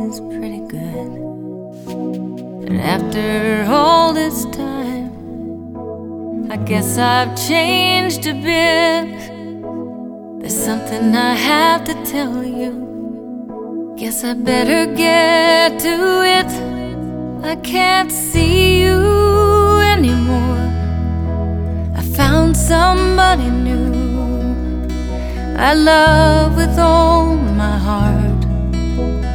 is pretty good. But after all this time, I guess I've changed a bit. There's something I have to tell you. Guess I better get to it. I can't see you anymore. I found somebody new I love with all my heart.